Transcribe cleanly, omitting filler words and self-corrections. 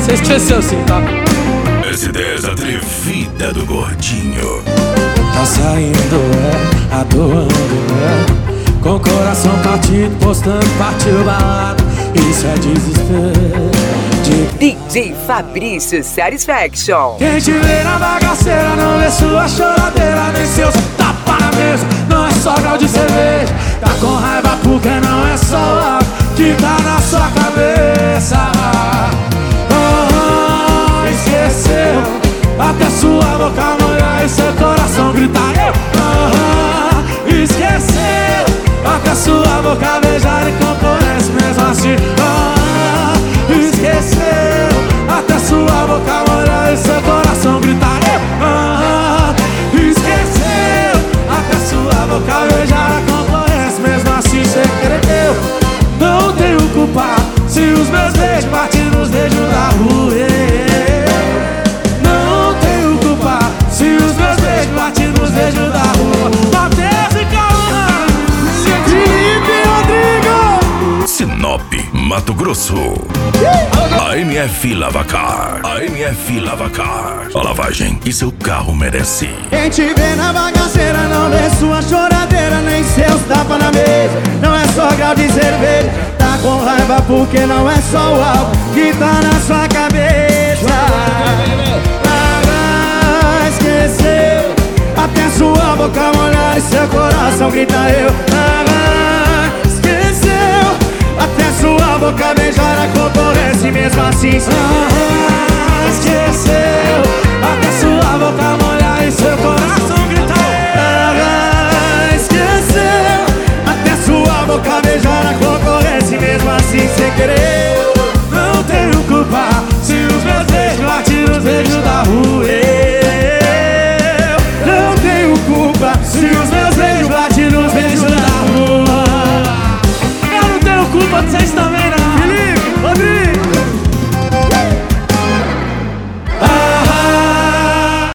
Você esqueceu sim, tá? Essa ideia atrevida do gordinho. Tá saindo, atuando, com o coração partido, postando, partiu balado. Isso é desespero DJ Fabrício Satisfaction. Quem te vê na bagaceira não vê sua choradeira, nem seus tapa na mesa. Não é só grau de cerveja. Tá com raiva porque não é só o álcool que tá na sua cabeça. Esqueceu até sua boca molhar e seu coração gritar. Esqueceu até sua boca beijar e concorrência mesmo assim. Esqueceu até sua boca molhar e seu coração gritar. Esqueceu até sua boca beijar a concorrência mesmo assim. Cê cresceu, não tenho culpa se os meus beijos batem nos dedos da rua. Não tenho culpa se os meus beijos batem nos dedos da rua. Matheus e Calma, Felipe Rodrigo, Sinop, Mato Grosso. AMF Lavacar. AMF Lavacar. A lavagem que seu carro merece. Quem te vê na bagaceira não vê sua choradeira, nem seus tapas na mesa. Não é só grau de cerveja. Tá com raiva porque não é só o álcool que tá na sua cabeça. Esqueceu até sua boca molhar e seu coração grita eu. Esqueceu até sua boca beijar a concorrência e mesmo assim. esqueceu até sua boca molhar e seu coração grita eu. Esqueceu até sua boca beijar a concorrência e mesmo assim sem querer. Não tenho culpa se os meus beijos batem nos beijos da rua. Não tenho culpa Se os meus beijos batem nos beijos da rua. Eu não tenho culpa de vocês também.